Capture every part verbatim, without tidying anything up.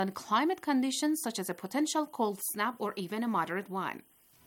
on climate conditions such as a potential cold snap or even a moderate one.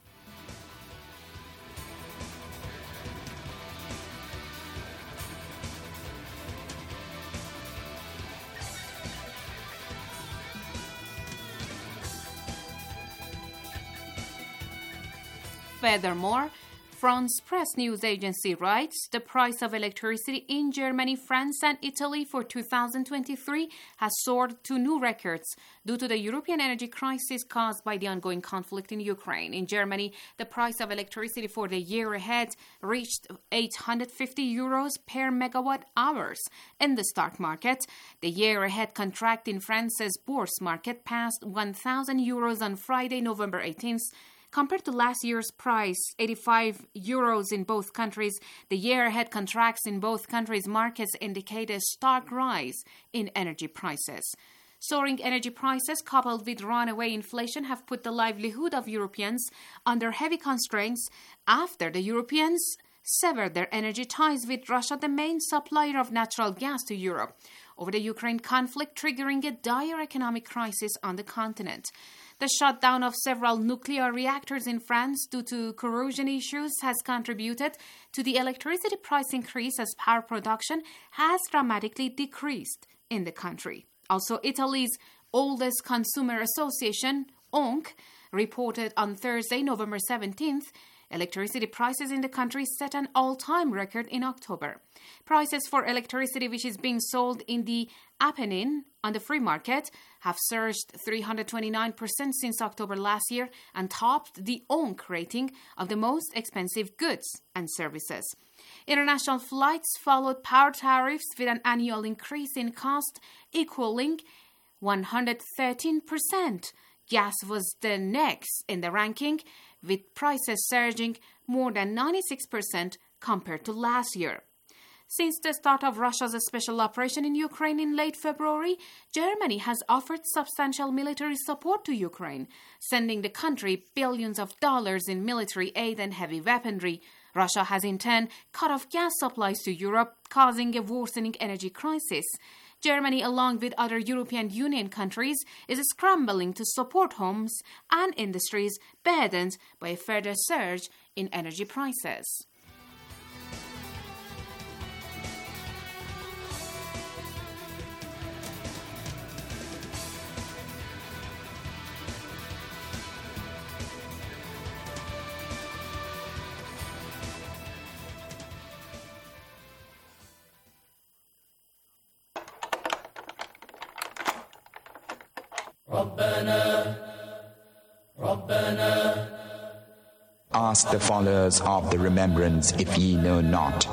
Furthermore, France Press News Agency writes, the price of electricity in Germany, France, and Italy for two thousand twenty-three has soared to new records due to the European energy crisis caused by the ongoing conflict in Ukraine. In Germany, the price of electricity for the year ahead reached eight hundred fifty euros per megawatt hours. In the stock market, the year ahead contract in France's Bourse market passed one thousand euros on Friday, November eighteenth. Compared to last year's price, eighty-five euros in both countries, the year-ahead contracts in both countries' markets indicate a stark rise in energy prices. Soaring energy prices coupled with runaway inflation have put the livelihood of Europeans under heavy constraints after the Europeans severed their energy ties with Russia, the main supplier of natural gas to Europe, over the Ukraine conflict triggering a dire economic crisis on the continent. The shutdown of several nuclear reactors in France due to corrosion issues has contributed to the electricity price increase as power production has dramatically decreased in the country. Also, Italy's oldest consumer association, O N C, reported on Thursday, November seventeenth, electricity prices in the country set an all-time record in October. Prices for electricity which is being sold in the Apennine on the free market have surged three hundred twenty-nine percent since October last year and topped the O N C rating of the most expensive goods and services. International flights followed power tariffs with an annual increase in cost equaling one hundred thirteen percent. Gas was the next in the ranking, with prices surging more than ninety-six percent compared to last year. Since the start of Russia's special operation in Ukraine in late February, Germany has offered substantial military support to Ukraine, sending the country billions of dollars in military aid and heavy weaponry. Russia has in turn cut off gas supplies to Europe, causing a worsening energy crisis. Germany, along with other European Union countries, is scrambling to support homes and industries burdened by a further surge in energy prices. Ask the followers of the remembrance if ye know not.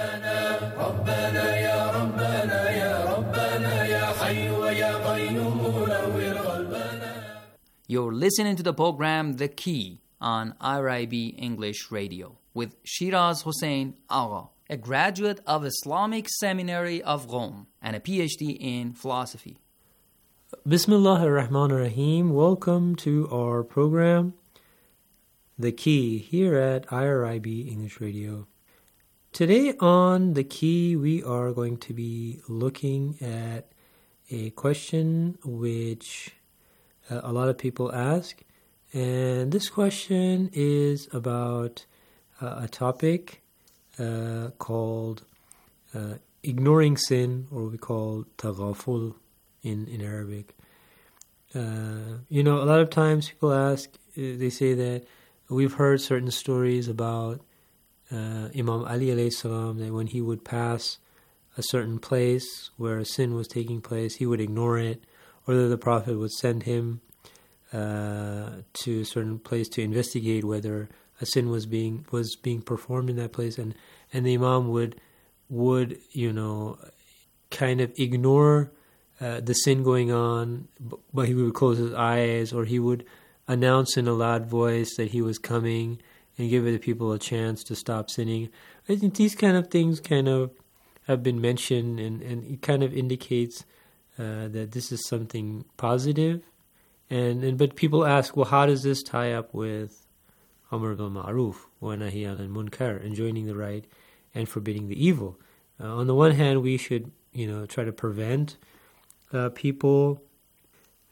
You're listening to the program The Key on I R I B English Radio with Shiraz Hossein Agha, a graduate of Islamic Seminary of Rome and a P H D in philosophy. Bismillah ar-Rahman ar-Rahim. Welcome to our program, The Key, here at I R I B English Radio. Today on The Key, we are going to be looking at a question which uh, a lot of people ask. And this question is about uh, a topic uh, called uh, ignoring sin, or we call taghaful in, in Arabic. Uh, you know, a lot of times people ask, uh, they say that we've heard certain stories about uh, Imam Ali alayhi salam, that when he would pass a certain place where a sin was taking place, he would ignore it, or that the Prophet would send him uh, to a certain place to investigate whether a sin was being was being performed in that place, and, and the Imam would would you know kind of ignore uh, the sin going on, but he would close his eyes, or he would announce in a loud voice that he was coming and give the people a chance to stop sinning. I think these kind of things kind of have been mentioned, and, and it kind of indicates uh, that this is something positive. And, and but people ask, well, how does this tie up with Amr bil Ma'ruf wa Nahy anil Munkar, enjoining the right and forbidding the evil? Uh, on the one hand, we should, you know, try to prevent uh, people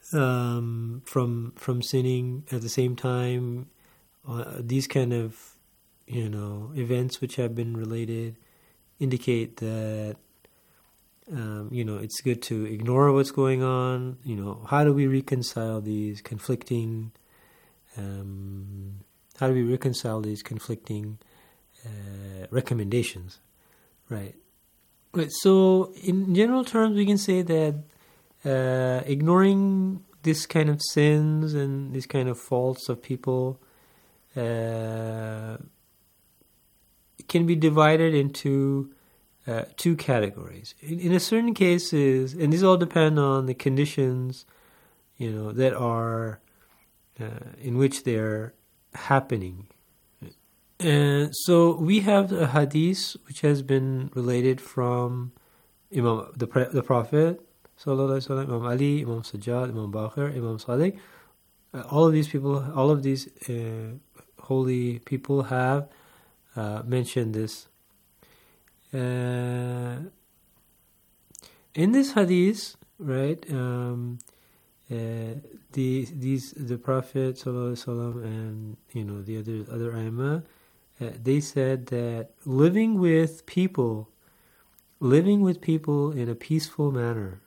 um, from from sinning. At the same time, uh, these kind of, you know, events which have been related indicate that, um, you know, it's good to ignore what's going on. You know, how do we reconcile these conflicting, um, how do we reconcile these conflicting uh, recommendations, right? Right. So, in general terms, we can say that uh, ignoring this kind of sins and these kind of faults of people uh, can be divided into uh, two categories. In, in a certain cases, and these all depend on the conditions, you know, that are uh, in which they're happening. And so we have a hadith which has been related from Imam the the Prophet Sallallahu Alaihi Wasallam, Imam Ali, Imam Sajjad, Imam Baqir, Imam Sadiq. Uh, all of these people, all of these uh, holy people have uh, mentioned this. Uh, in this hadith, right? Um, uh, the these the Prophet Sallallahu Alaihi Wasallam and you know the other other Aimah. Uh, they said that living with people, living with people in a peaceful manner,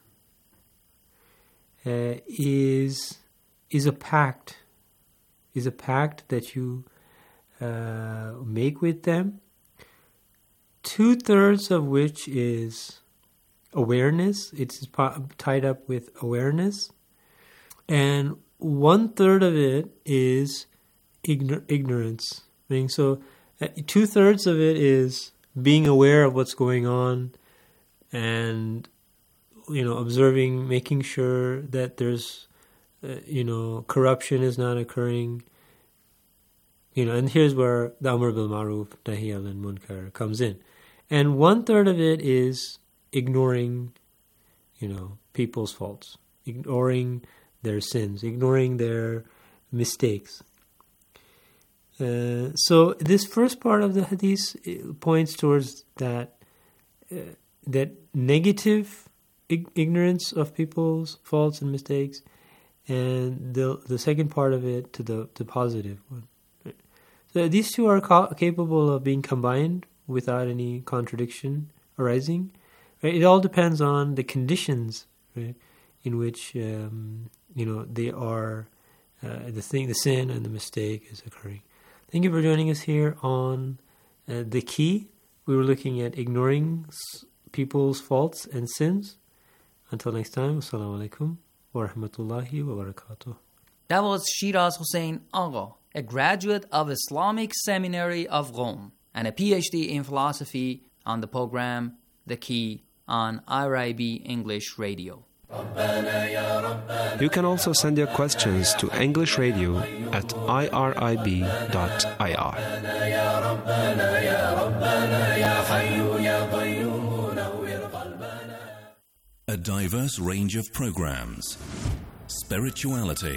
uh, is is a pact, is a pact that you uh, make with them. Two thirds of which is awareness; it's tied up with awareness, and one third of it is ignor- ignorance. I mean, so. Two thirds of it is being aware of what's going on and, you know, observing, making sure that there's, uh, you know, corruption is not occurring. You know, and here's where the Amr bil Ma'ruf, Nahi anil Munkar comes in. And one third of it is ignoring, you know, people's faults, ignoring their sins, ignoring their mistakes. Uh, so this first part of the hadith points towards that uh, that negative ig- ignorance of people's faults and mistakes, and the the second part of it to the, the positive one. Right? So these two are ca- capable of being combined without any contradiction arising. Right? It all depends on the conditions, right, in which um, you know they are uh, the thing, the sin and the mistake is occurring. Thank you for joining us here on uh, The Key. We were looking at ignoring s- people's faults and sins. Until next time, assalamu alaikum wa rahmatullahi wa barakatuh. That was Shiraz Hossein Agha, a graduate of Islamic Seminary of Rome and a P H D in philosophy on the program The Key on I R I B English Radio. You can also send your questions to English Radio at I R I B dot I R. A diverse range of programs. Spirituality.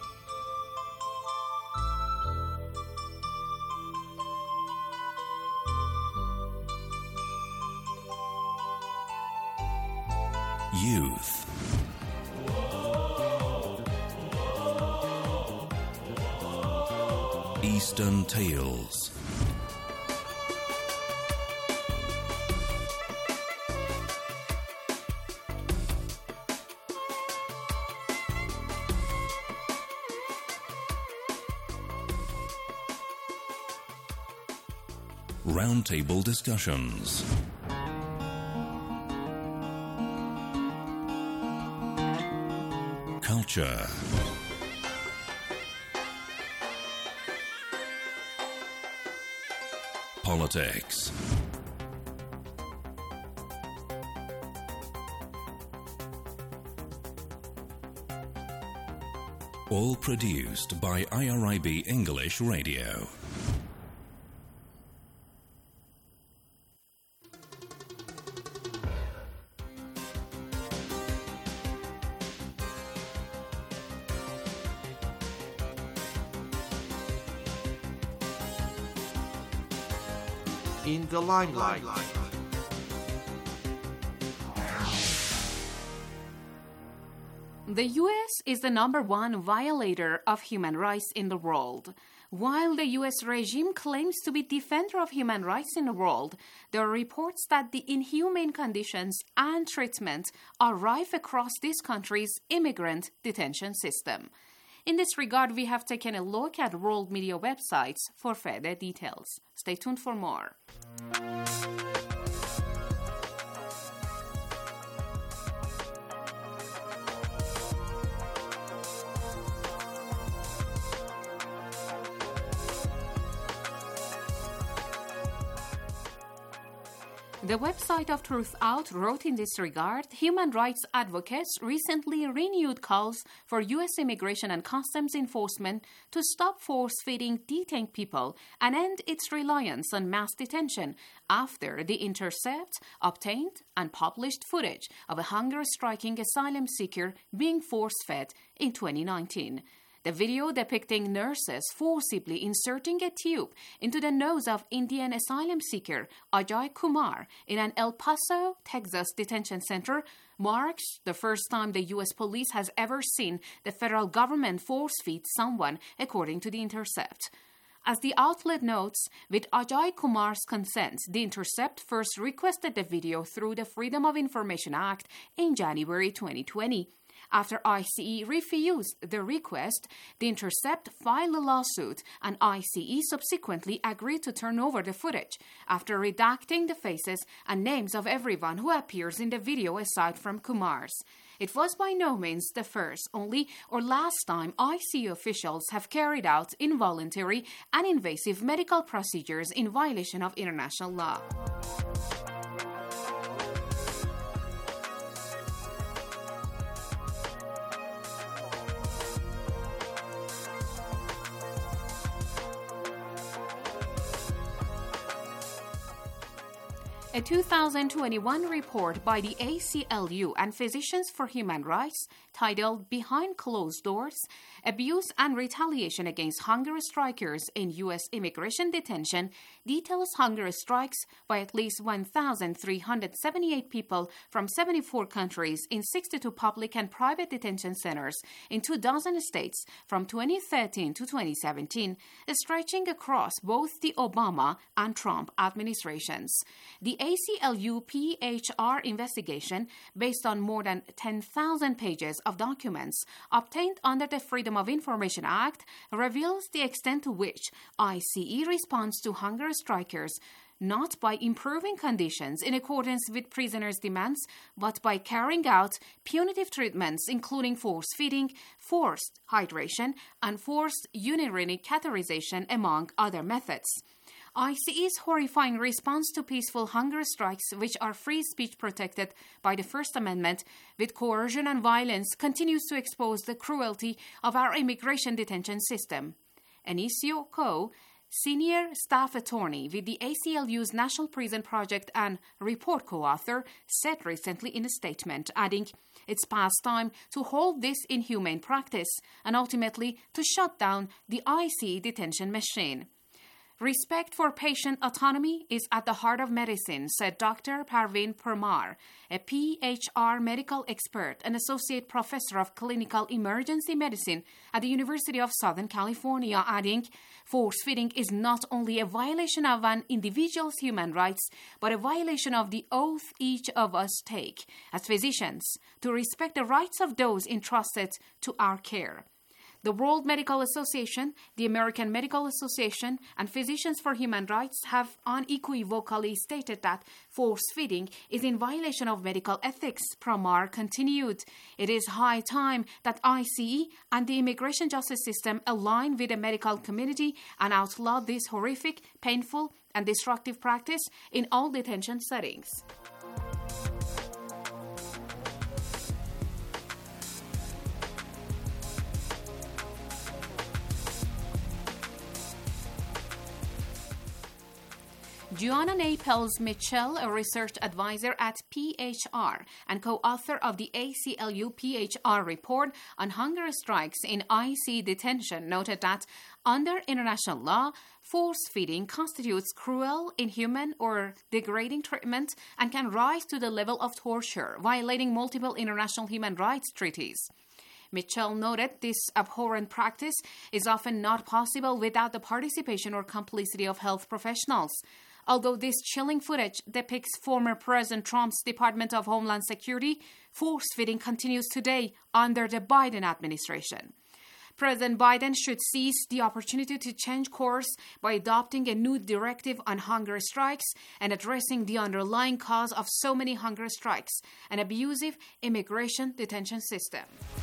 Youth. Eastern Tales. Roundtable discussions. Culture. Politics. All produced by I R I B English Radio. In the limelight. The U S is the number one violator of human rights in the world. While the U S regime claims to be defender of human rights in the world, there are reports that the inhumane conditions and treatment are rife across this country's immigrant detention system. In this regard, we have taken a look at world media websites for further details. Stay tuned for more. The website of Truth Out wrote in this regard, human rights advocates recently renewed calls for U S Immigration and Customs Enforcement to stop force-feeding detained people and end its reliance on mass detention after The Intercept obtained and published footage of a hunger-striking asylum seeker being force-fed in twenty nineteen. The video depicting nurses forcibly inserting a tube into the nose of Indian asylum seeker Ajay Kumar in an El Paso, Texas detention center marks the first time the U S police has ever seen the federal government force-feed someone, according to The Intercept. As the outlet notes, with Ajay Kumar's consent, The Intercept first requested the video through the Freedom of Information Act in January twenty twenty. After I C E refused the request, The Intercept filed a lawsuit, and I C E subsequently agreed to turn over the footage after redacting the faces and names of everyone who appears in the video aside from Kumar's. It was by no means the first, only, or last time I C E officials have carried out involuntary and invasive medical procedures in violation of international law. A two thousand twenty-one report by the A C L U and Physicians for Human Rights, titled Behind Closed Doors, Abuse and Retaliation Against Hunger Strikers in U S Immigration Detention, details hunger strikes by at least one thousand three hundred seventy-eight people from seventy-four countries in sixty-two public and private detention centers in two dozen states from twenty thirteen to twenty seventeen, stretching across both the Obama and Trump administrations. The A C L U P H R investigation, based on more than ten thousand pages of documents obtained under the Freedom of Information Act, reveals the extent to which I C E responds to hunger strikers not by improving conditions in accordance with prisoners' demands, but by carrying out punitive treatments including force-feeding, forced hydration, and forced urinary catheterization, among other methods. I C E's horrifying response to peaceful hunger strikes, which are free speech protected by the First Amendment, with coercion and violence, continues to expose the cruelty of our immigration detention system. Anicio Ko, senior staff attorney with the A C L U's National Prison Project and report co-author, said recently in a statement, adding, "It's past time to hold this inhumane practice and ultimately to shut down the I C E detention machine." Respect for patient autonomy is at the heart of medicine, said Doctor Parveen Parmar, a P H R medical expert and associate professor of clinical emergency medicine at the University of Southern California, adding, "Force-feeding is not only a violation of an individual's human rights, but a violation of the oath each of us take as physicians to respect the rights of those entrusted to our care." The World Medical Association, the American Medical Association, and Physicians for Human Rights have unequivocally stated that force-feeding is in violation of medical ethics, Pramar continued. It is high time that I C E and the immigration justice system align with the medical community and outlaw this horrific, painful, and destructive practice in all detention settings. Joanna Naples Mitchell, a research advisor at P H R and co-author of the A C L U P H R report on hunger strikes in I C E detention, noted that under international law, force-feeding constitutes cruel, inhuman, or degrading treatment and can rise to the level of torture, violating multiple international human rights treaties. Mitchell noted this abhorrent practice is often not possible without the participation or complicity of health professionals. Although this chilling footage depicts former President Trump's Department of Homeland Security, force-feeding continues today under the Biden administration. President Biden should seize the opportunity to change course by adopting a new directive on hunger strikes and addressing the underlying cause of so many hunger strikes, an abusive immigration detention system.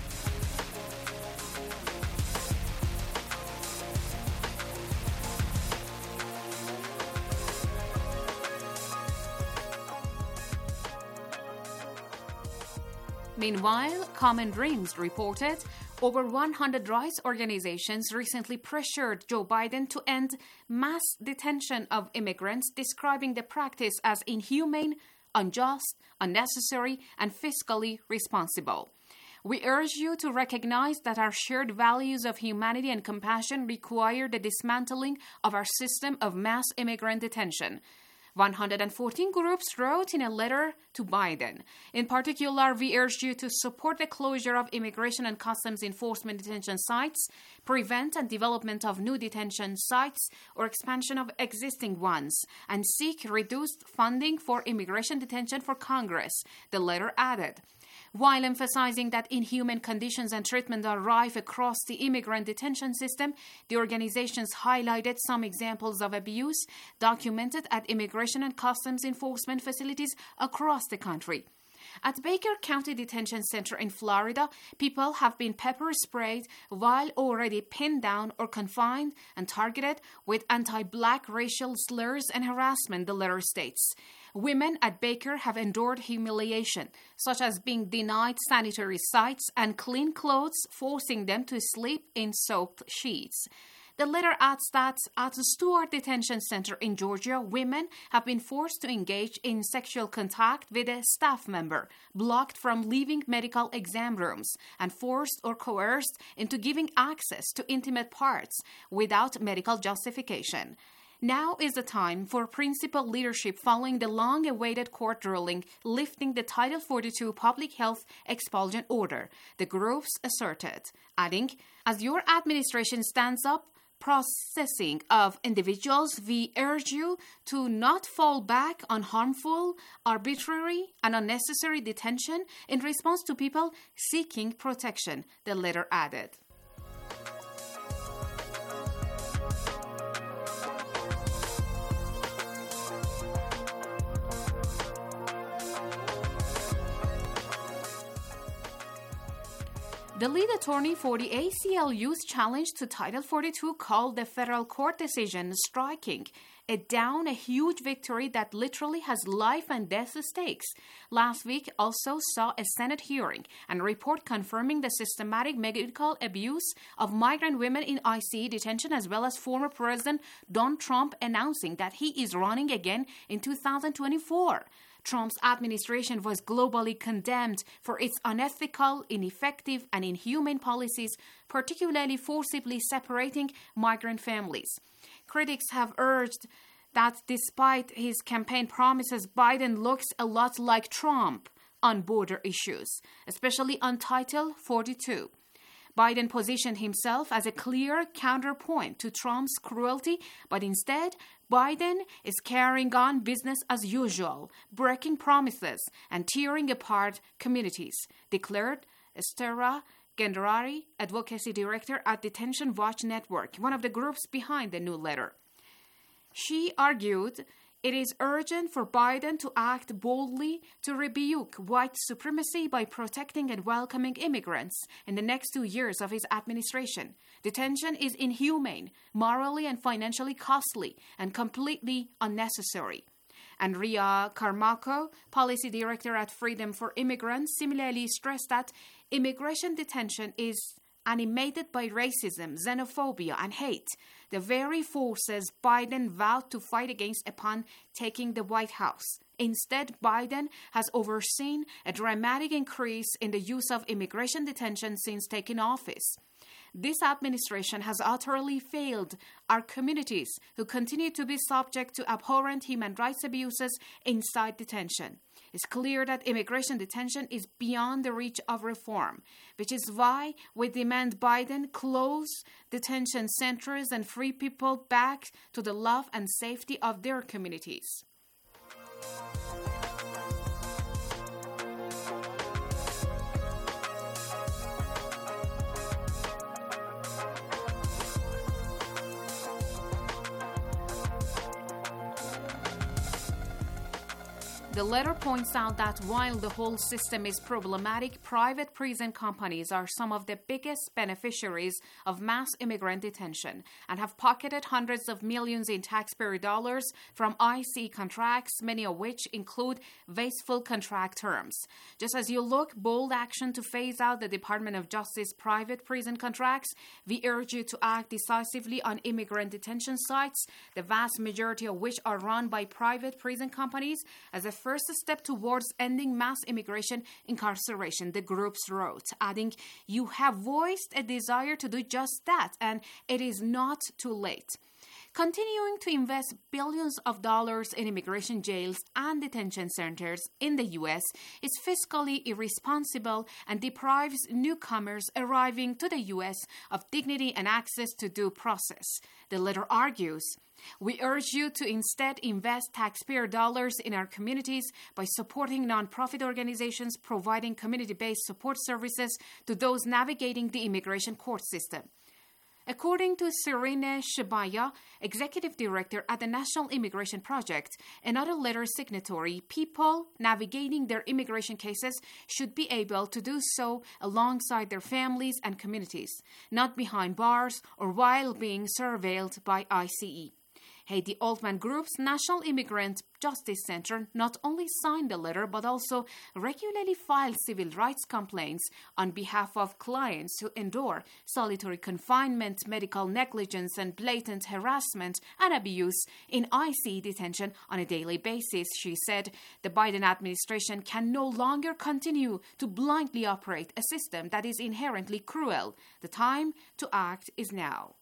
Meanwhile, Common Dreams reported over one hundred rights organizations recently pressured Joe Biden to end mass detention of immigrants, describing the practice as inhumane, unjust, unnecessary, and fiscally responsible. We urge you to recognize that our shared values of humanity and compassion require the dismantling of our system of mass immigrant detention. one hundred fourteen groups wrote in a letter to Biden. In particular, we urge you to support the closure of immigration and customs enforcement detention sites, prevent and development of new detention sites or expansion of existing ones, and seek reduced funding for immigration detention for Congress, the letter added. While emphasizing that inhuman conditions and treatment are rife across the immigrant detention system, the organizations highlighted some examples of abuse documented at immigration and customs enforcement facilities across the country. At Baker County Detention Center in Florida, people have been pepper sprayed while already pinned down or confined and targeted with anti-black racial slurs and harassment, the letter states. Women at Baker have endured humiliation, such as being denied sanitary sites and clean clothes, forcing them to sleep in soaked sheets. The letter adds that at the Stewart Detention Center in Georgia, women have been forced to engage in sexual contact with a staff member, blocked from leaving medical exam rooms, and forced or coerced into giving access to intimate parts without medical justification. Now is the time for principled leadership following the long-awaited court ruling lifting the Title forty-two Public Health Expulsion Order, the groups asserted, adding, as your administration stands up processing of individuals, we urge you to not fall back on harmful, arbitrary, and unnecessary detention in response to people seeking protection, the letter added. The lead attorney for the A C L U's challenge to Title forty-two called the federal court decision striking it down a huge victory that literally has life and death stakes. Last week also saw a Senate hearing and report confirming the systematic medical abuse of migrant women in I C E detention, as well as former President Donald Trump announcing that he is running again in two thousand twenty-four. Trump's administration was globally condemned for its unethical, ineffective, and inhumane policies, particularly forcibly separating migrant families. Critics have urged that despite his campaign promises, Biden looks a lot like Trump on border issues, especially on Title forty-two. Biden positioned himself as a clear counterpoint to Trump's cruelty, but instead, Biden is carrying on business as usual, breaking promises and tearing apart communities, declared Estera Gendrari, advocacy director at Detention Watch Network, one of the groups behind the new letter. She argued it is urgent for Biden to act boldly to rebuke white supremacy by protecting and welcoming immigrants in the next two years of his administration. Detention is inhumane, morally and financially costly, and completely unnecessary. Andrea Carmaco, policy director at Freedom for Immigrants, similarly stressed that immigration detention is animated by racism, xenophobia, and hate, the very forces Biden vowed to fight against upon taking the White House. Instead, Biden has overseen a dramatic increase in the use of immigration detention since taking office. This administration has utterly failed our communities, who continue to be subject to abhorrent human rights abuses inside detention. It's clear that immigration detention is beyond the reach of reform, which is why we demand Biden close detention centers and free people back to the love and safety of their communities. The letter points out that while the whole system is problematic, private prison companies are some of the biggest beneficiaries of mass immigrant detention and have pocketed hundreds of millions in taxpayer dollars from I C E contracts, many of which include wasteful contract terms. Just as you look bold action to phase out the Department of Justice private prison contracts, we urge you to act decisively on immigrant detention sites, the vast majority of which are run by private prison companies, as a first step towards ending mass immigration incarceration, the groups wrote, adding, "You have voiced a desire to do just that, and it is not too late." Continuing to invest billions of dollars in immigration jails and detention centers in the U S is fiscally irresponsible and deprives newcomers arriving to the U S of dignity and access to due process. The letter argues, "We urge you to instead invest taxpayer dollars in our communities by supporting nonprofit organizations providing community-based support services to those navigating the immigration court system." According to Serena Shibaya, executive director at the National Immigration Project, another letter signatory, people navigating their immigration cases should be able to do so alongside their families and communities, not behind bars or while being surveilled by I C E. Heidi Altman Group's National Immigrant Justice Center not only signed the letter but also regularly filed civil rights complaints on behalf of clients who endure solitary confinement, medical negligence, and blatant harassment and abuse in I C E detention on a daily basis. She said the Biden administration can no longer continue to blindly operate a system that is inherently cruel. The time to act is now.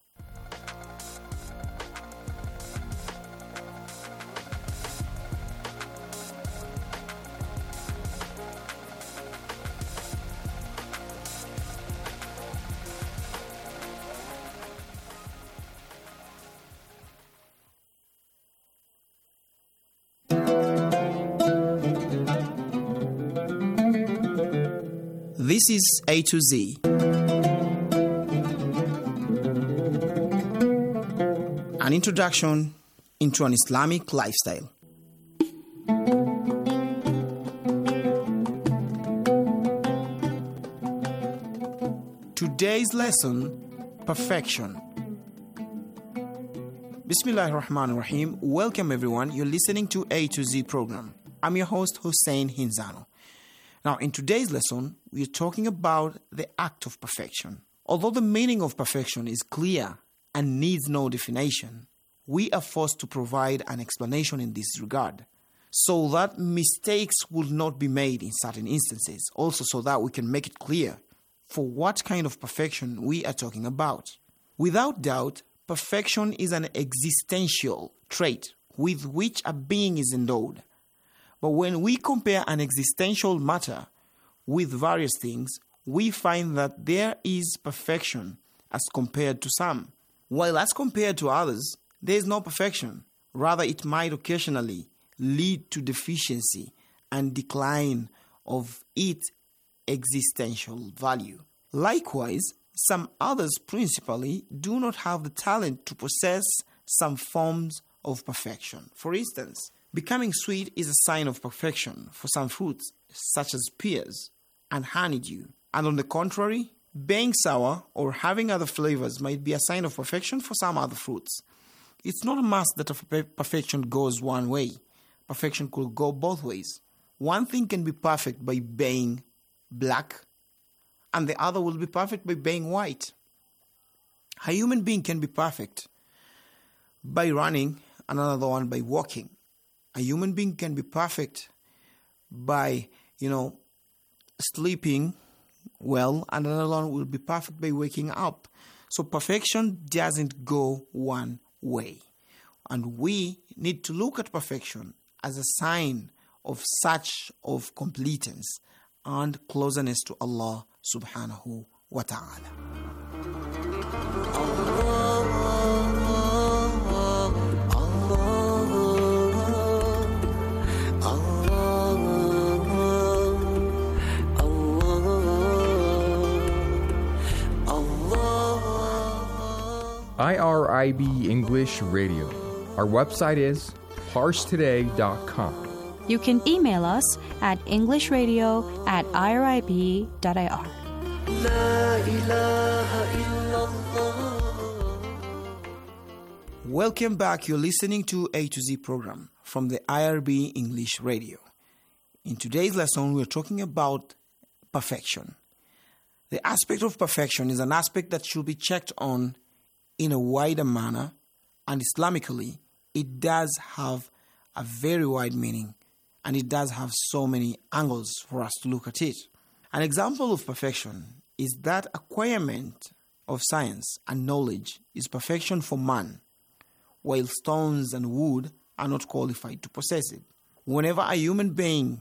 This is A to Z. An introduction into an Islamic lifestyle. Today's lesson, perfection. Bismillahir Rahmanir Rahim. Welcome everyone. You're listening to A to Z program. I'm your host Hussein Hinzano. Now, in today's lesson, we are talking about the act of perfection. Although the meaning of perfection is clear and needs no definition, we are forced to provide an explanation in this regard, so that mistakes will not be made in certain instances, also so that we can make it clear for what kind of perfection we are talking about. Without doubt, perfection is an existential trait with which a being is endowed. But when we compare an existential matter with various things, we find that there is perfection as compared to some, while as compared to others, there is no perfection. Rather, it might occasionally lead to deficiency and decline of its existential value. Likewise, some others principally do not have the talent to possess some forms of perfection. For instance, becoming sweet is a sign of perfection for some fruits, such as pears and honeydew. And on the contrary, being sour or having other flavors might be a sign of perfection for some other fruits. It's not a must that a perfection goes one way. Perfection could go both ways. One thing can be perfect by being black, and the other will be perfect by being white. A human being can be perfect by running, and another one by walking. A human being can be perfect by, you know, sleeping well, and another one will be perfect by waking up. So perfection doesn't go one way. And we need to look at perfection as a sign of such of completeness and closeness to Allah subhanahu wa ta'ala. I R I B English Radio. Our website is parse today dot com. You can email us at englishradio at irib dot I R. Welcome back. You're listening to A to Z program from the I R B English Radio. In today's lesson, we're talking about perfection. The aspect of perfection is an aspect that should be checked on in a wider manner, and Islamically, it does have a very wide meaning, and it does have so many angles for us to look at it. An example of perfection is that acquirement of science and knowledge is perfection for man, while stones and wood are not qualified to possess it. Whenever a human being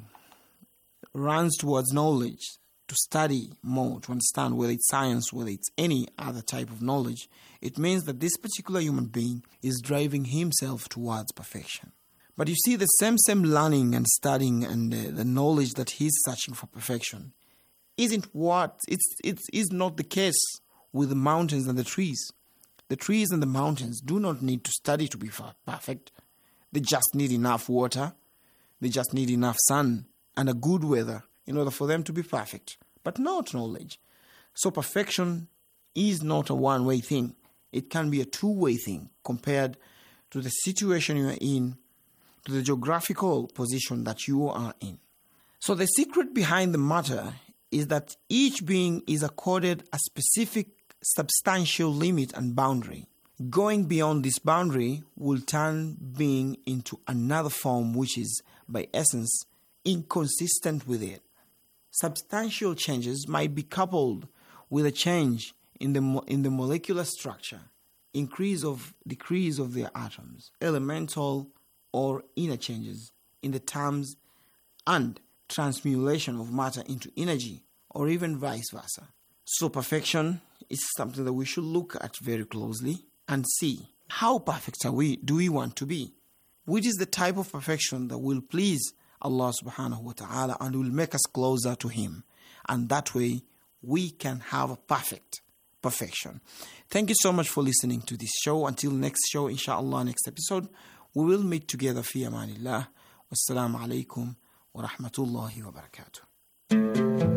runs towards knowledge, to study more, to understand whether it's science, whether it's any other type of knowledge, it means that this particular human being is driving himself towards perfection. But you see, the same same learning and studying and uh, the knowledge that he's searching for perfection isn't what, it's, it is not the case with the mountains and the trees. The trees and the mountains do not need to study to be perfect. They just need enough water, they just need enough sun and a good weather in order for them to be perfect, but not knowledge. So perfection is not a one-way thing. It can be a two-way thing compared to the situation you are in, to the geographical position that you are in. So the secret behind the matter is that each being is accorded a specific substantial limit and boundary. Going beyond this boundary will turn being into another form which is, by essence, inconsistent with it. Substantial changes might be coupled with a change in the mo- in the molecular structure, increase of decrease of their atoms, elemental or inner changes in the terms and transmutation of matter into energy, or even vice versa. So perfection is something that we should look at very closely and see how perfect are we, do we want to be? Which is the type of perfection that will please Allah subhanahu wa ta'ala and will make us closer to Him. And that way we can have a perfect perfection. Thank you so much for listening to this show. Until next show, inshallah, next episode, we will meet together fi amanillah. Wassalamu alaikum wa rahmatullahi wa barakatuh.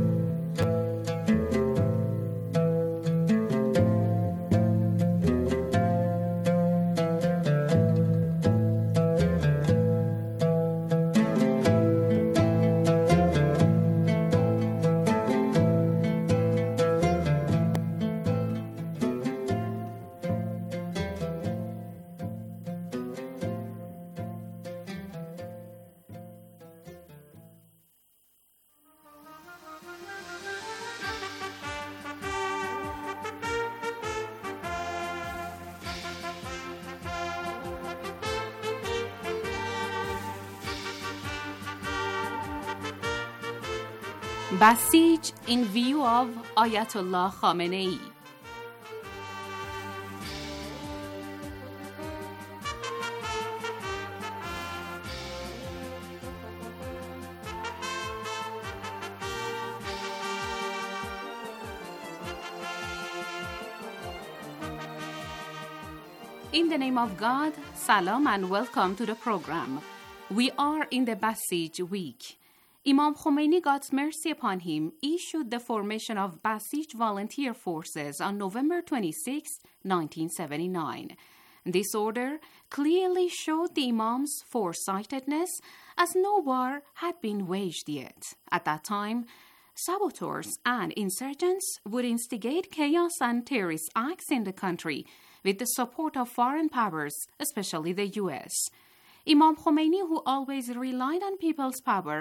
Basij in view of Ayatollah Khamenei. In the name of God, salam and welcome to the program. We are in the Basij week. Imam Khomeini, God's mercy upon him, issued the formation of Basij volunteer forces on November twenty-sixth, nineteen seventy-nine. This order clearly showed the Imam's foresightedness, as no war had been waged yet. At that time, saboteurs and insurgents would instigate chaos and terrorist acts in the country with the support of foreign powers, especially the U S. Imam Khomeini, who always relied on people's power,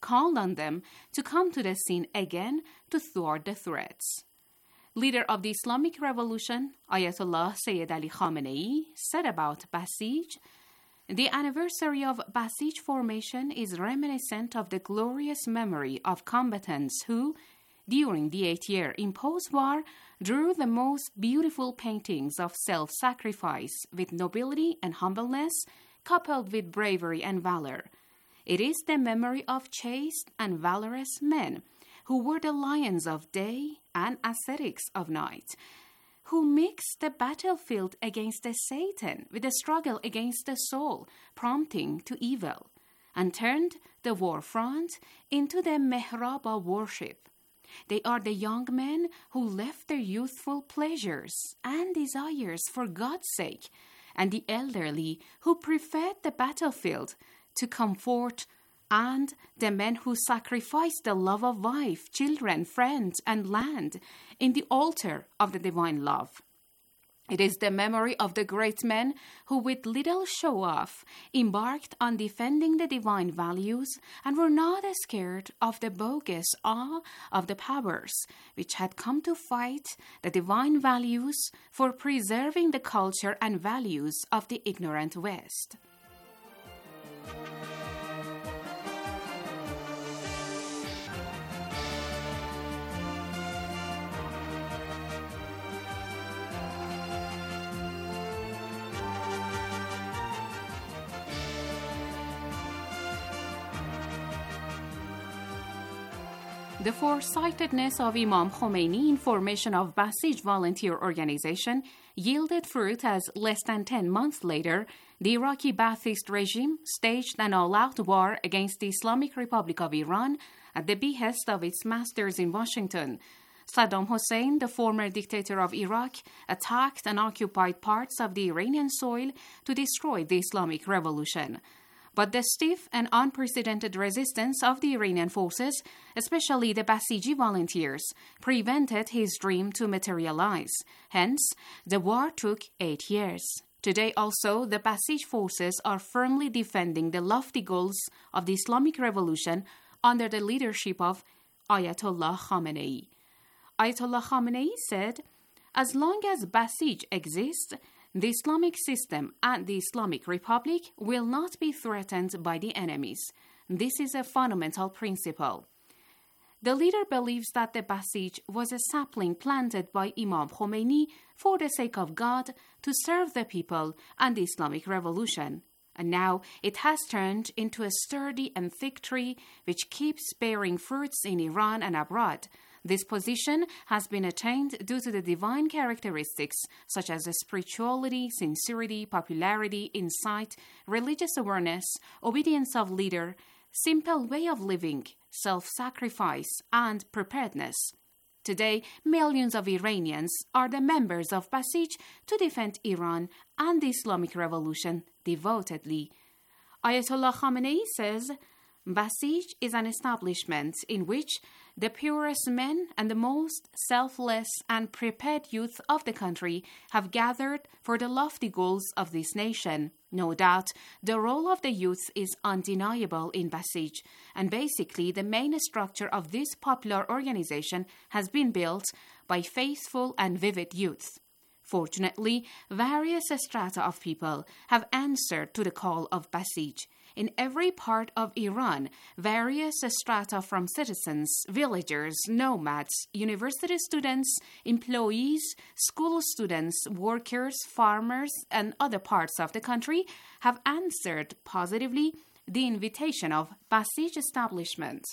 called on them to come to the scene again to thwart the threats. Leader of the Islamic Revolution, Ayatollah Sayyid Ali Khamenei, said about Basij, "The anniversary of Basij formation is reminiscent of the glorious memory of combatants who, during the eight-year imposed war, drew the most beautiful paintings of self-sacrifice with nobility and humbleness, coupled with bravery and valor. It is the memory of chaste and valorous men who were the lions of day and ascetics of night, who mixed the battlefield against the Satan with the struggle against the soul, prompting to evil, and turned the war front into the Mehraba worship. They are the young men who left their youthful pleasures and desires for God's sake, and the elderly who preferred the battlefield to comfort, and the men who sacrificed the love of wife, children, friends, and land in the altar of the divine love. It is the memory of the great men who, with little show-off, embarked on defending the divine values and were not scared of the bogus awe of the powers which had come to fight the divine values for preserving the culture and values of the ignorant West." The foresightedness of Imam Khomeini in formation of Basij volunteer organization yielded fruit as less than ten months later, the Iraqi Ba'athist regime staged an all-out war against the Islamic Republic of Iran at the behest of its masters in Washington. Saddam Hussein, the former dictator of Iraq, attacked and occupied parts of the Iranian soil to destroy the Islamic Revolution. But the stiff and unprecedented resistance of the Iranian forces, especially the Basiji volunteers, prevented his dream to materialize. Hence, the war took eight years. Today also, the Basij forces are firmly defending the lofty goals of the Islamic Revolution under the leadership of Ayatollah Khamenei. Ayatollah Khamenei said, "As long as Basij exists, the Islamic system and the Islamic Republic will not be threatened by the enemies. This is a fundamental principle." The leader believes that the Basij was a sapling planted by Imam Khomeini for the sake of God to serve the people and the Islamic Revolution. And now it has turned into a sturdy and thick tree which keeps bearing fruits in Iran and abroad. This position has been attained due to the divine characteristics such as spirituality, sincerity, popularity, insight, religious awareness, obedience of leader, simple way of living, self-sacrifice, and preparedness. Today, millions of Iranians are the members of Basij to defend Iran and the Islamic Revolution devotedly. Ayatollah Khamenei says, "Basij is an establishment in which the purest men and the most selfless and prepared youth of the country have gathered for the lofty goals of this nation. No doubt, the role of the youth is undeniable in Basij, and basically the main structure of this popular organization has been built by faithful and vivid youth. Fortunately, various strata of people have answered to the call of Basij. In every part of Iran, various strata from citizens, villagers, nomads, university students, employees, school students, workers, farmers, and other parts of the country have answered positively the invitation of Basij establishment."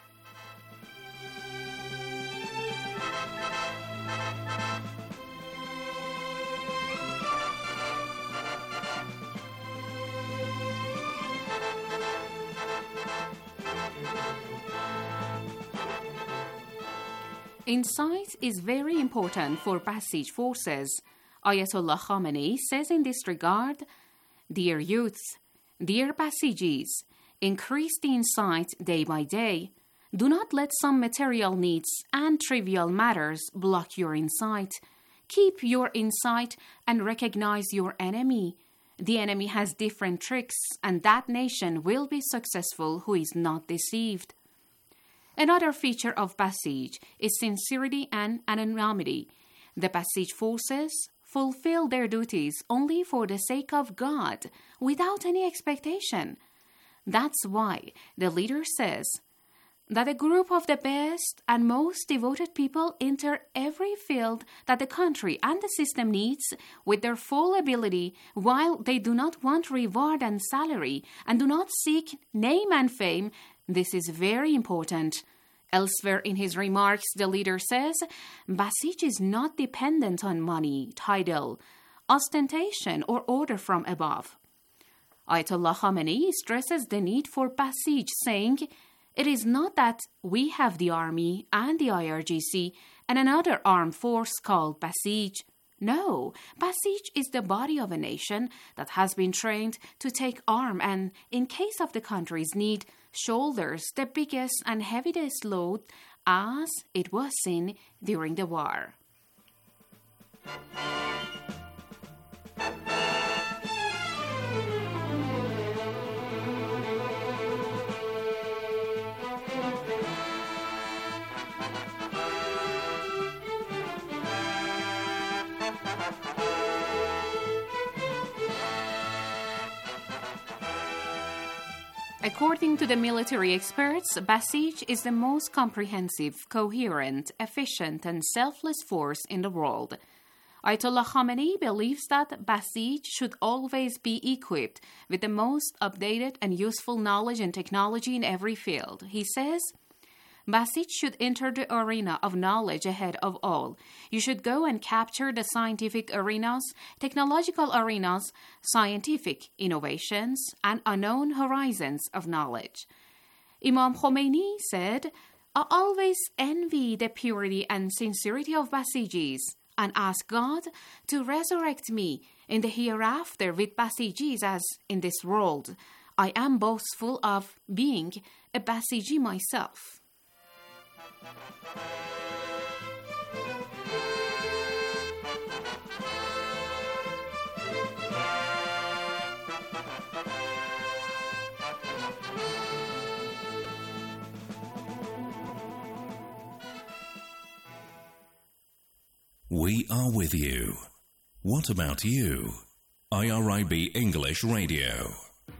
Insight is very important for Basij forces. Ayatollah Khamenei says in this regard, "Dear youth, dear Basijis, increase the insight day by day. Do not let some material needs and trivial matters block your insight. Keep your insight and recognize your enemy. The enemy has different tricks, and that nation will be successful who is not deceived. Another feature of Basij is sincerity and anonymity. The Basij forces fulfill their duties only for the sake of God, without any expectation. That's why the leader says that a group of the best and most devoted people enter every field that the country and the system needs with their full ability, while they do not want reward and salary and do not seek name and fame. This is very important. Elsewhere in his remarks, the leader says, Basij is not dependent on money, title, ostentation, or order from above. Ayatollah Khamenei stresses the need for Basij, saying, it is not that we have the army and the I R G C and another armed force called Basij. No, Basij is the body of a nation that has been trained to take arm and, in case of the country's need, shoulders the biggest and heaviest load as it was seen during the war. According to the military experts, Basij is the most comprehensive, coherent, efficient, and selfless force in the world. Ayatollah Khamenei believes that Basij should always be equipped with the most updated and useful knowledge and technology in every field. He says, Basij should enter the arena of knowledge ahead of all. You should go and capture the scientific arenas, technological arenas, scientific innovations, and unknown horizons of knowledge. Imam Khomeini said, I always envy the purity and sincerity of Basijis and ask God to resurrect me in the hereafter with Basijis as in this world. I am boastful of being a Basiji myself. We are with you. What about you? I R I B English Radio.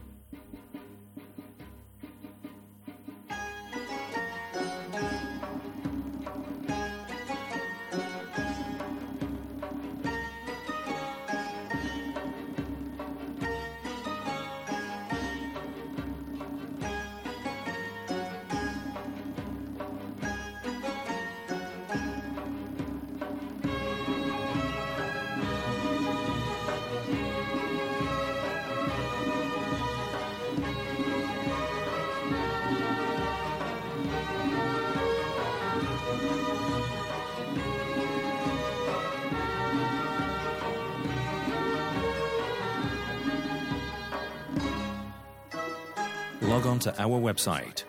Log on to our website,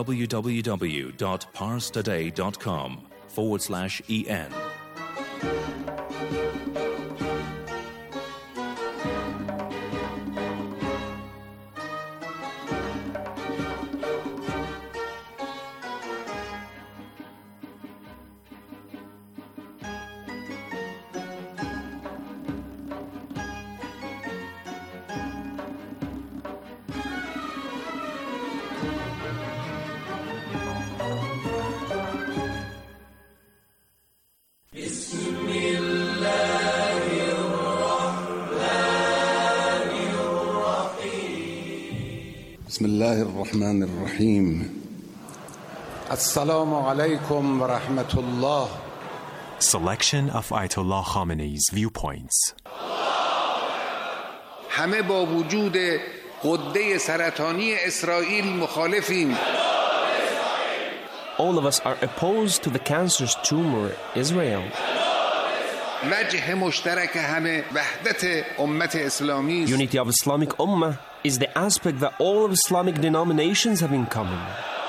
www.parstoday.com forward slash en. بسم الله الرحمن الرحيم السلام عليكم ورحمة الله. Selection of Ayatollah Khamenei's viewpoints. همه با وجود غده سرطانی اسرائیل مخالفیم. All of us are opposed to the cancerous tumor Israel. وجه مشترک همه وحدت امت اسلامی. Unity of Islamic Ummah is the aspect that all of Islamic denominations have in common.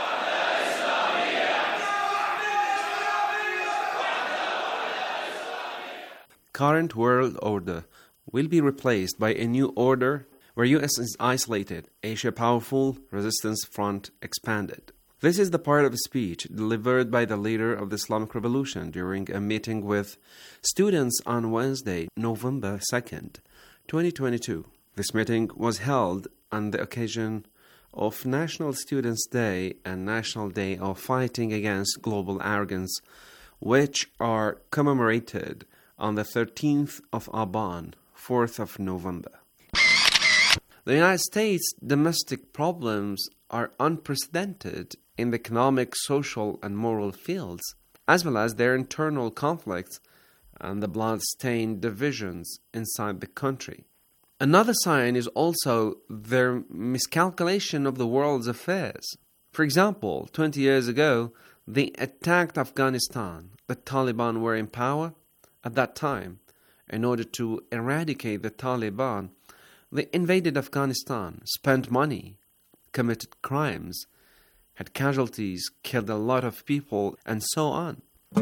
Current world order will be replaced by a new order where U S is isolated, Asia powerful, resistance front expanded. This is the part of a speech delivered by the leader of the Islamic Revolution during a meeting with students on Wednesday, November second, twenty twenty-two. This meeting was held on the occasion of National Students' Day and National Day of Fighting Against Global Arrogance, which are commemorated on the thirteenth of Aban, fourth of November. The United States' domestic problems are unprecedented in the economic, social, and moral fields, as well as their internal conflicts and the blood-stained divisions inside the country. Another sign is also their miscalculation of the world's affairs. For example, twenty years ago, they attacked Afghanistan. The Taliban were in power at that time. In order to eradicate the Taliban, they invaded Afghanistan, spent money, committed crimes, had casualties, killed a lot of people, and so on.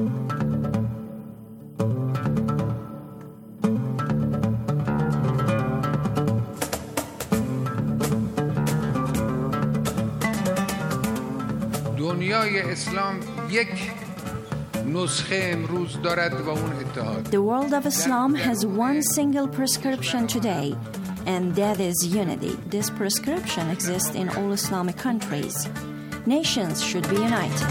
دنیای اسلام یک نسخه امروز دارد و اون اتحاد. The world of Islam has one single prescription today, and that is unity. This prescription exists in all Islamic countries. Nations should be united.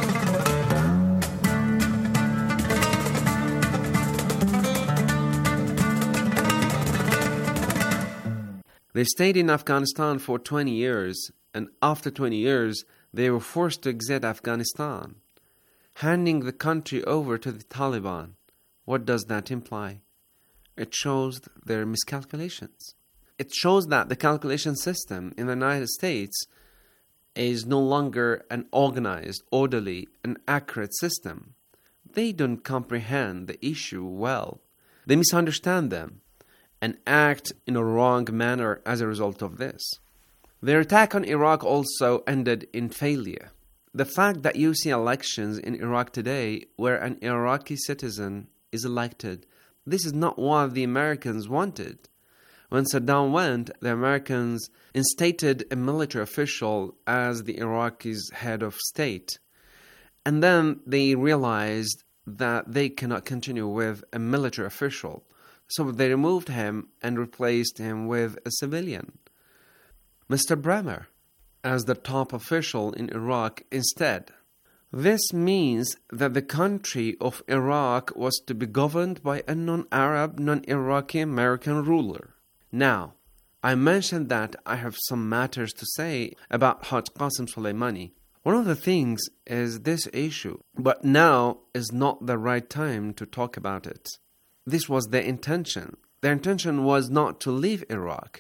They stayed in Afghanistan for twenty years, and after twenty years, they were forced to exit Afghanistan, handing the country over to the Taliban. What does that imply? It shows their miscalculations. It shows that the calculation system in the United States is no longer an organized, orderly, and accurate system. They don't comprehend the issue well. They misunderstand them and act in a wrong manner as a result of this. Their attack on Iraq also ended in failure. The fact that you see elections in Iraq today where an Iraqi citizen is elected, this is not what the Americans wanted. When Saddam went, the Americans instated a military official as the Iraqis' head of state. And then they realized that they cannot continue with a military official. So they removed him and replaced him with a civilian, Mister Bremer, as the top official in Iraq instead. This means that the country of Iraq was to be governed by a non-Arab, non-Iraqi American ruler. Now, I mentioned that I have some matters to say about Haj Qasem Soleimani. One of the things is this issue, but now is not the right time to talk about it. This was their intention. Their intention was not to leave Iraq.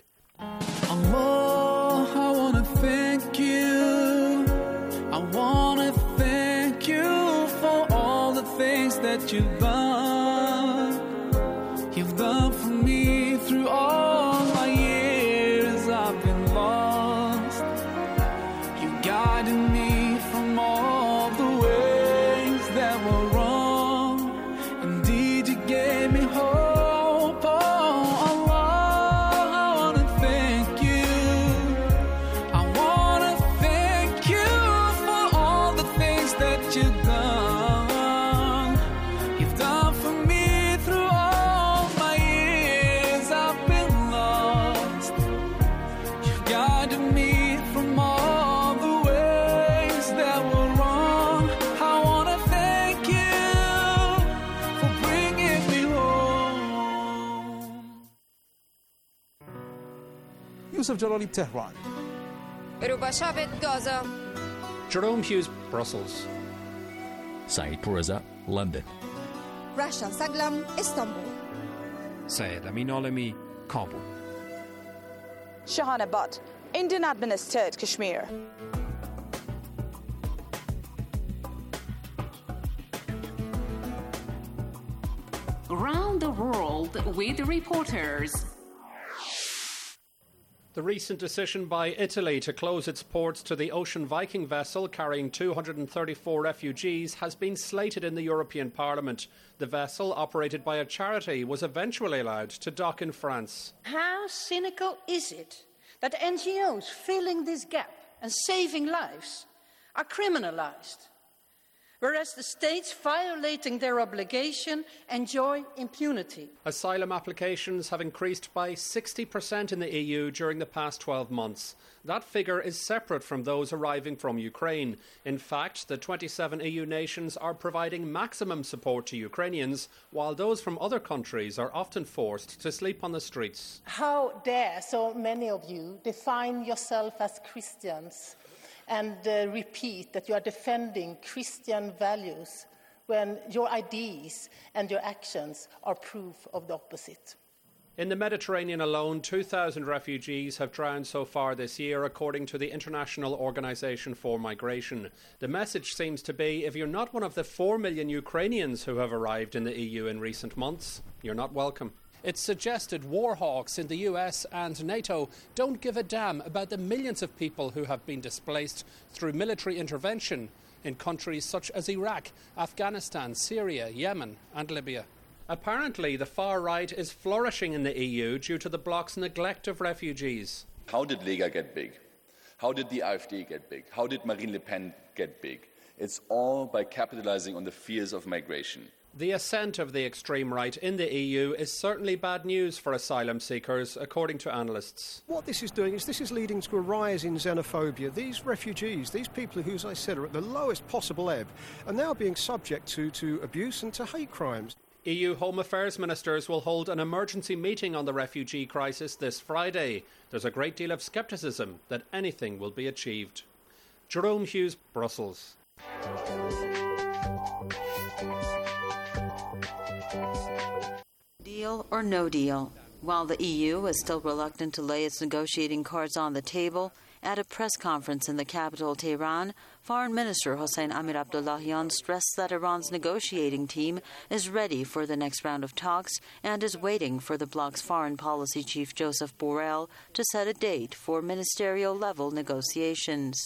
Allah, I want to thank you. I want to thank you for all the things that you've done. You've done for me through all my years I've been lost. You guided me from all the ways that were wrong. Indeed, you gave me hope. Oh, Allah, I want to thank you. I want to thank you for all the things that you've done. You've done for me through all my years I've been lost. You've guided me from all the ways that were wrong. I want to thank you for bringing me home. Yusuf Jalali, Tehran. Rubashabit, Gaza. Jerome Hughes, Brussels. Saeed Pourreza, London. Rasha Saglam, Istanbul. Syed Amin Alami, Kabul. Shahana Butt, Indian administered Kashmir. Around the world with reporters. The recent decision by Italy to close its ports to the Ocean Viking vessel carrying two hundred thirty-four refugees has been slated in the European Parliament. The vessel, operated by a charity, was eventually allowed to dock in France. How cynical is it that N G Os filling this gap and saving lives are criminalized, whereas the states violating their obligation enjoy impunity. Asylum applications have increased by sixty percent in the E U during the past twelve months. That figure is separate from those arriving from Ukraine. In fact, the twenty-seven E U nations are providing maximum support to Ukrainians, while those from other countries are often forced to sleep on the streets. How dare so many of you define yourself as Christians and uh, repeat that you are defending Christian values when your ideas and your actions are proof of the opposite? In the Mediterranean alone, two thousand refugees have drowned so far this year, according to the International Organization for Migration. The message seems to be, if you're not one of the four million Ukrainians who have arrived in the E U in recent months, you're not welcome. It's suggested war hawks in the U S and NATO don't give a damn about the millions of people who have been displaced through military intervention in countries such as Iraq, Afghanistan, Syria, Yemen and Libya. Apparently, the far right is flourishing in the E U due to the bloc's neglect of refugees. How did Lega get big? How did the AfD get big? How did Marine Le Pen get big? It's all by capitalizing on the fears of migration. The ascent of the extreme right in the E U is certainly bad news for asylum seekers, according to analysts. What this is doing is this is leading to a rise in xenophobia. These refugees, these people who, as I said, are at the lowest possible ebb, are now being subject to, to abuse and to hate crimes. E U Home Affairs ministers will hold an emergency meeting on the refugee crisis this Friday. There's a great deal of scepticism that anything will be achieved. Jerome Hughes, Brussels. Deal or no deal? While the E U is still reluctant to lay its negotiating cards on the table, at a press conference in the capital Tehran, Foreign Minister Hossein Amir-Abdollahian stressed that Iran's negotiating team is ready for the next round of talks and is waiting for the bloc's foreign policy chief Joseph Borrell to set a date for ministerial-level negotiations.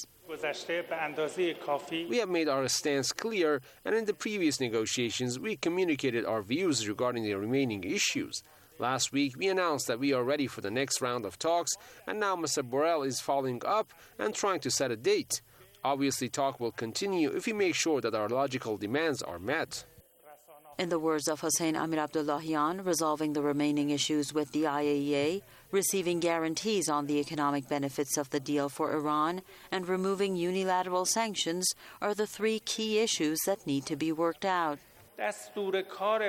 We have made our stance clear, and in the previous negotiations we communicated our views regarding the remaining issues. Last week we announced that we are ready for the next round of talks, and now Mister Borrell is following up and trying to set a date. Obviously, talk will continue if we make sure that our logical demands are met. In the words of Hossein Amir-Abdollahian, resolving the remaining issues with the I A E A, receiving guarantees on the economic benefits of the deal for Iran, and removing unilateral sanctions are the three key issues that need to be worked out. The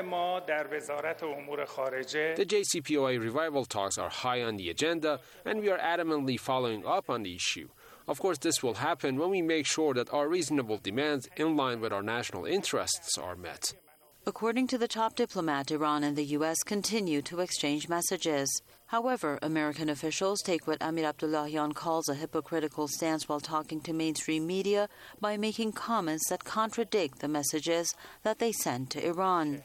J C P O A revival talks are high on the agenda, and we are adamantly following up on the issue. Of course, this will happen when we make sure that our reasonable demands in line with our national interests are met. According to the top diplomat, Iran and the U S continue to exchange messages. However, American officials take what Amir-Abdollahian calls a hypocritical stance while talking to mainstream media by making comments that contradict the messages that they send to Iran.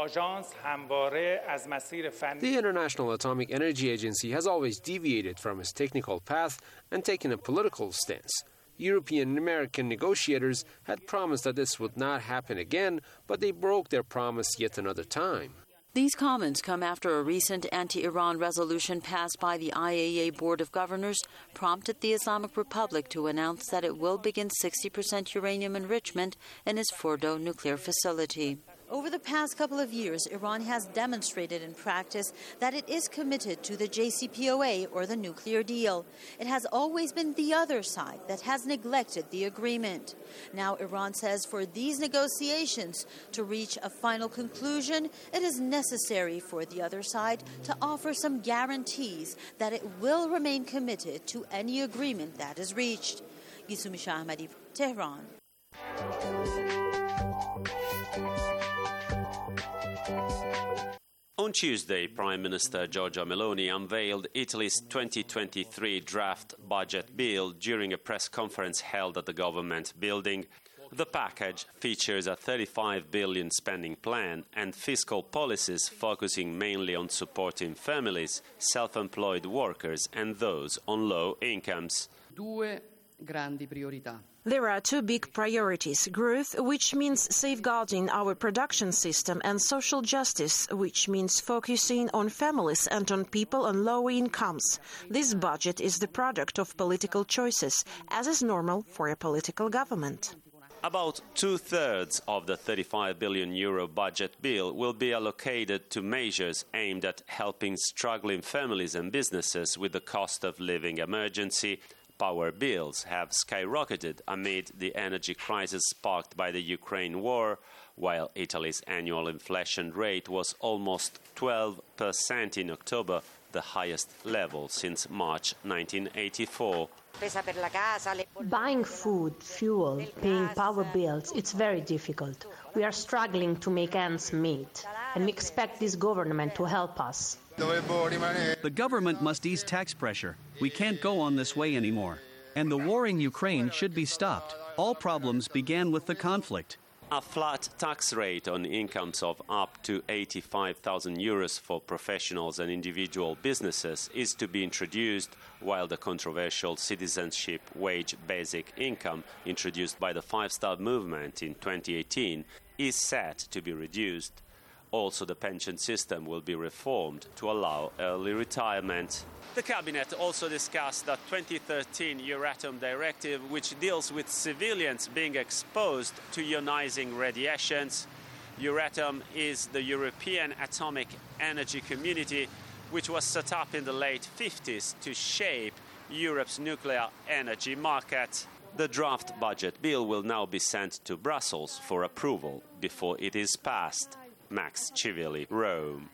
The International Atomic Energy Agency has always deviated from its technical path and taken a political stance. European and American negotiators had promised that this would not happen again, but they broke their promise yet another time. These comments come after a recent anti-Iran resolution passed by the I A E A Board of Governors prompted the Islamic Republic to announce that it will begin sixty percent uranium enrichment in its Fordo nuclear facility. Over the past couple of years, Iran has demonstrated in practice that it is committed to the J C P O A or the nuclear deal. It has always been the other side that has neglected the agreement. Now Iran says for these negotiations to reach a final conclusion, it is necessary for the other side to offer some guarantees that it will remain committed to any agreement that is reached. Gisumi Shah Ahmadi, Tehran. On Tuesday, Prime Minister Giorgia Meloni unveiled Italy's twenty twenty-three draft budget bill during a press conference held at the government building. The package features a thirty-five billion dollars spending plan and fiscal policies focusing mainly on supporting families, self-employed workers and those on low incomes. Due grandi priorità. There are two big priorities: growth, which means safeguarding our production system, and social justice, which means focusing on families and on people on low incomes. This budget is the product of political choices, as is normal for a political government. About two-thirds of the thirty-five billion euro budget bill will be allocated to measures aimed at helping struggling families and businesses with the cost of living emergency. Power bills have skyrocketed amid the energy crisis sparked by the Ukraine war, while Italy's annual inflation rate was almost twelve percent in October, the highest level since March nineteen eighty-four. Buying food, fuel, paying power bills, it's very difficult. We are struggling to make ends meet, and we expect this government to help us. The government must ease tax pressure. We can't go on this way anymore. And the war in Ukraine should be stopped. All problems began with the conflict. A flat tax rate on incomes of up to eighty-five thousand euros for professionals and individual businesses is to be introduced, while the controversial citizenship wage basic income introduced by the Five Star Movement in twenty eighteen is set to be reduced. Also, the pension system will be reformed to allow early retirement. The Cabinet also discussed the twenty thirteen Euratom Directive, which deals with civilians being exposed to ionizing radiations. Euratom is the European Atomic Energy Community, which was set up in the late fifties to shape Europe's nuclear energy market. The draft budget bill will now be sent to Brussels for approval before it is passed. Max Civilli, Rome.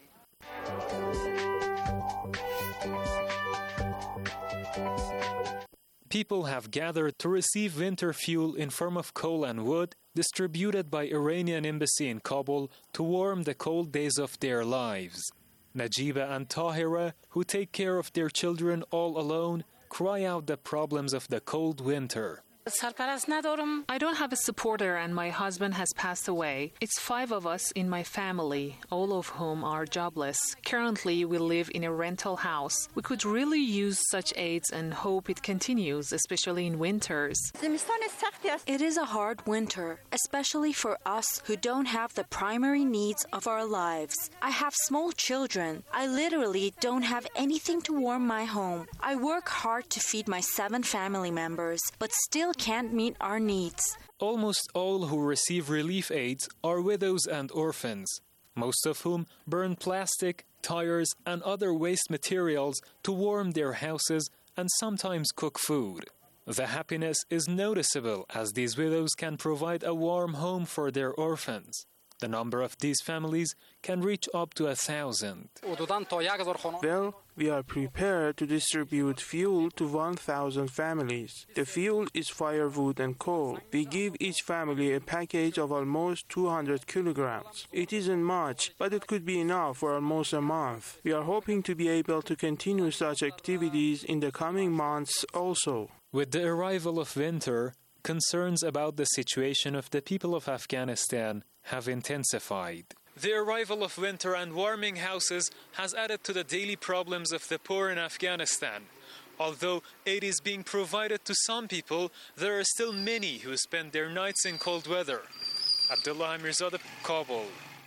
People have gathered to receive winter fuel in form of coal and wood distributed by Iranian embassy in Kabul to warm the cold days of their lives. Najiba and Tahira, who take care of their children all alone, cry out the problems of the cold winter. I don't have a supporter and my husband has passed away. It's five of us in my family, all of whom are jobless. Currently, we live in a rental house. We could really use such aids and hope it continues, especially in winters. It is a hard winter, especially for us who don't have the primary needs of our lives. I have small children. I literally don't have anything to warm my home. I work hard to feed my seven family members, but still can't meet our needs. Almost all who receive relief aids are widows and orphans, most of whom burn plastic, tires, and other waste materials to warm their houses and sometimes cook food. The happiness is noticeable as these widows can provide a warm home for their orphans. The number of these families can reach up to a thousand. Well, we are prepared to distribute fuel to one thousand families. The fuel is firewood and coal. We give each family a package of almost two hundred kilograms. It isn't much, but it could be enough for almost a month. We are hoping to be able to continue such activities in the coming months also. With the arrival of winter, concerns about the situation of the people of Afghanistan have intensified. The arrival of winter and warming houses has added to the daily problems of the poor in Afghanistan. Although aid is being provided to some people, there are still many who spend their nights in cold weather. Abdullah Amirzadeh, Kabul.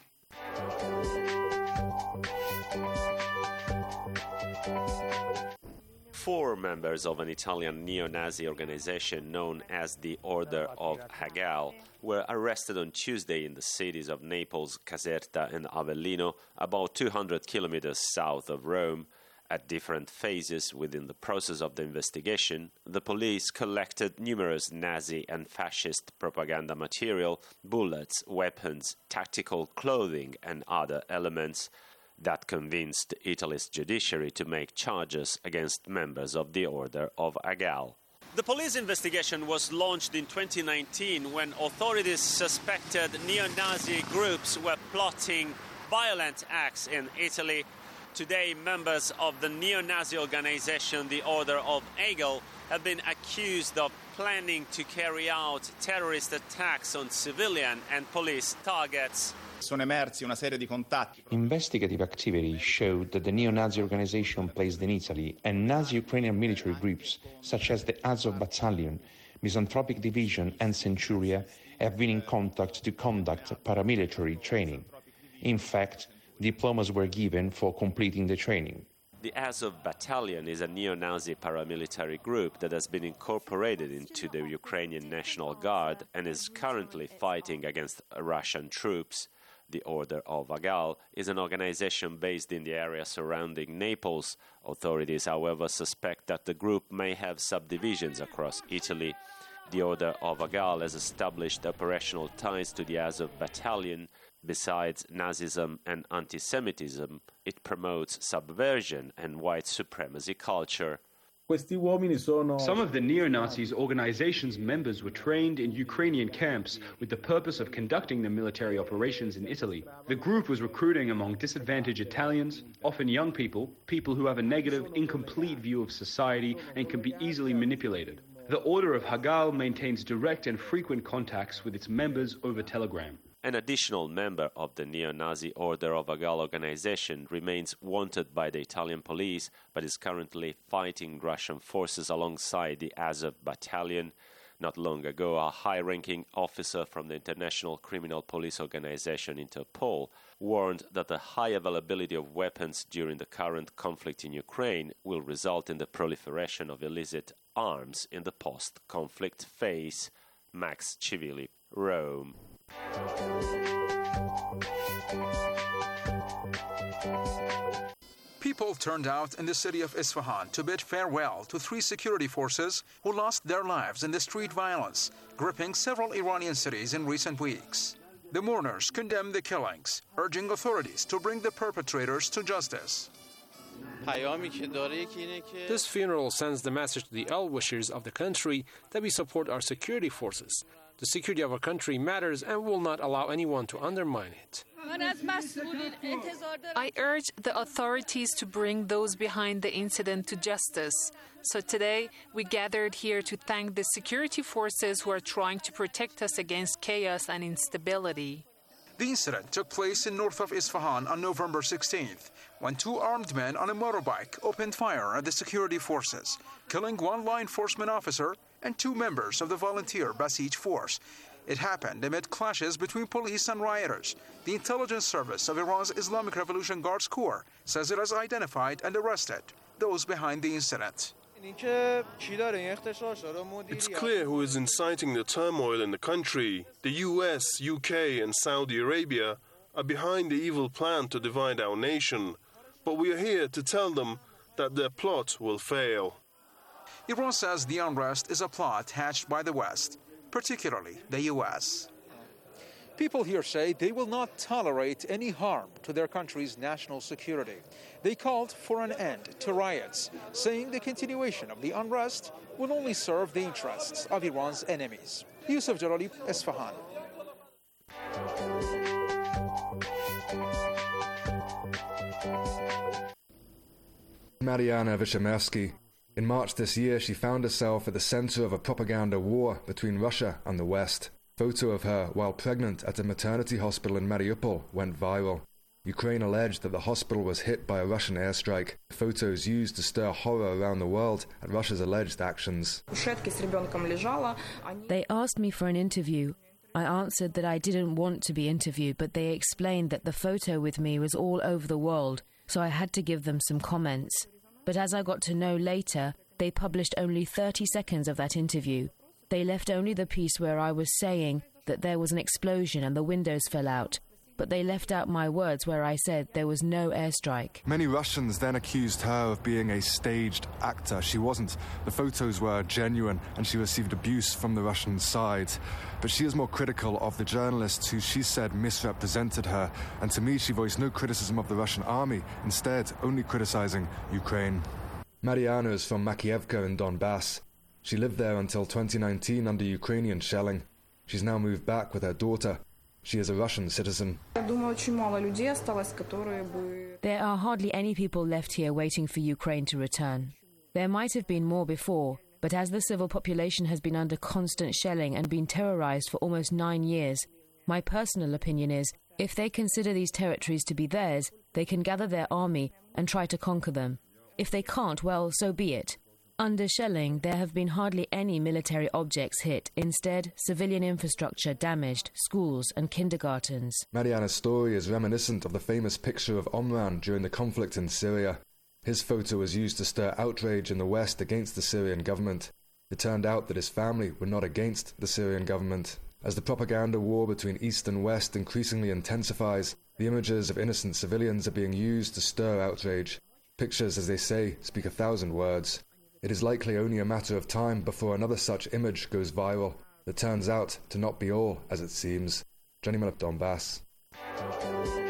Four members of an Italian neo-Nazi organization known as the Order of Hagel were arrested on Tuesday in the cities of Naples, Caserta and Avellino, about two hundred kilometers south of Rome. At different phases within the process of the investigation, the police collected numerous Nazi and fascist propaganda material, bullets, weapons, tactical clothing and other elements that convinced Italy's judiciary to make charges against members of the Order of Hagel. The police investigation was launched in twenty nineteen when authorities suspected neo-Nazi groups were plotting violent acts in Italy. Today, members of the neo-Nazi organization, the Order of Hagel, have been accused of planning to carry out terrorist attacks on civilian and police targets. Investigative activity showed that the neo-Nazi organization placed in Italy and Nazi Ukrainian military groups, such as the Azov Battalion, Misanthropic Division and Centuria have been in contact to conduct paramilitary training. In fact, diplomas were given for completing the training. The Azov Battalion is a neo-Nazi paramilitary group that has been incorporated into the Ukrainian National Guard and is currently fighting against Russian troops. The Order of Agal is an organization based in the area surrounding Naples. Authorities, however, suspect that the group may have subdivisions across Italy. The Order of Agal has established operational ties to the Azov Battalion. Besides Nazism and anti-Semitism, it promotes subversion and white supremacy culture. Some of the neo-Nazis' organization's members were trained in Ukrainian camps with the purpose of conducting the military operations in Italy. The group was recruiting among disadvantaged Italians, often young people, people who have a negative, incomplete view of society and can be easily manipulated. The Order of Hagal maintains direct and frequent contacts with its members over Telegram. An additional member of the neo-Nazi Order of Agal organization remains wanted by the Italian police, but is currently fighting Russian forces alongside the Azov Battalion. Not long ago, a high-ranking officer from the International Criminal Police Organization Interpol warned that the high availability of weapons during the current conflict in Ukraine will result in the proliferation of illicit arms in the post-conflict phase. Max Civili, Rome. People turned out in the city of Isfahan to bid farewell to three security forces who lost their lives in the street violence, gripping several Iranian cities in recent weeks. The mourners condemned the killings, urging authorities to bring the perpetrators to justice. This funeral sends the message to the well-wishers of the country that we support our security forces. The security of our country matters and will not allow anyone to undermine it. I urge the authorities to bring those behind the incident to justice. So today, we gathered here to thank the security forces who are trying to protect us against chaos and instability. The incident took place in north of Isfahan on November sixteenth, when two armed men on a motorbike opened fire at the security forces, killing one law enforcement officer and two members of the volunteer Basij force. It happened amid clashes between police and rioters. The intelligence service of Iran's Islamic Revolution Guards Corps says it has identified and arrested those behind the incident. It's clear who is inciting the turmoil in the country. The U S, U K and Saudi Arabia are behind the evil plan to divide our nation. But we are here to tell them that their plot will fail. Iran says the unrest is a plot hatched by the West, particularly the U S. People here say they will not tolerate any harm to their country's national security. They called for an end to riots, saying the continuation of the unrest will only serve the interests of Iran's enemies. Yusuf Jalali, Isfahan. Mariana Vyshemevsky. In March this year, she found herself at the center of a propaganda war between Russia and the West. Photo of her while pregnant at a maternity hospital in Mariupol went viral. Ukraine alleged that the hospital was hit by a Russian airstrike. The photos used to stir horror around the world at Russia's alleged actions. They asked me for an interview. I answered that I didn't want to be interviewed, but they explained that the photo with me was all over the world, so I had to give them some comments. But as I got to know later, they published only thirty seconds of that interview. They left only the piece where I was saying that there was an explosion and the windows fell out. But they left out my words where I said there was no airstrike. Many Russians then accused her of being a staged actor. She wasn't. The photos were genuine and she received abuse from the Russian side. But she is more critical of the journalists who she said misrepresented her. And to me, she voiced no criticism of the Russian army, instead only criticizing Ukraine. Mariana is from Makiivka in Donbass. She lived there until twenty nineteen under Ukrainian shelling. She's now moved back with her daughter. She is a Russian citizen. There are hardly any people left here waiting for Ukraine to return. There might have been more before, but as the civil population has been under constant shelling and been terrorized for almost nine years, my personal opinion is, if they consider these territories to be theirs, they can gather their army and try to conquer them. If they can't, well, so be it. Under shelling, there have been hardly any military objects hit. Instead, civilian infrastructure damaged, schools and kindergartens. Mariana's story is reminiscent of the famous picture of Omran during the conflict in Syria. His photo was used to stir outrage in the West against the Syrian government. It turned out that his family were not against the Syrian government. As the propaganda war between East and West increasingly intensifies, the images of innocent civilians are being used to stir outrage. Pictures, as they say, speak a thousand words. It is likely only a matter of time before another such image goes viral that turns out to not be all as it seems. Johnny Miller, Donbass.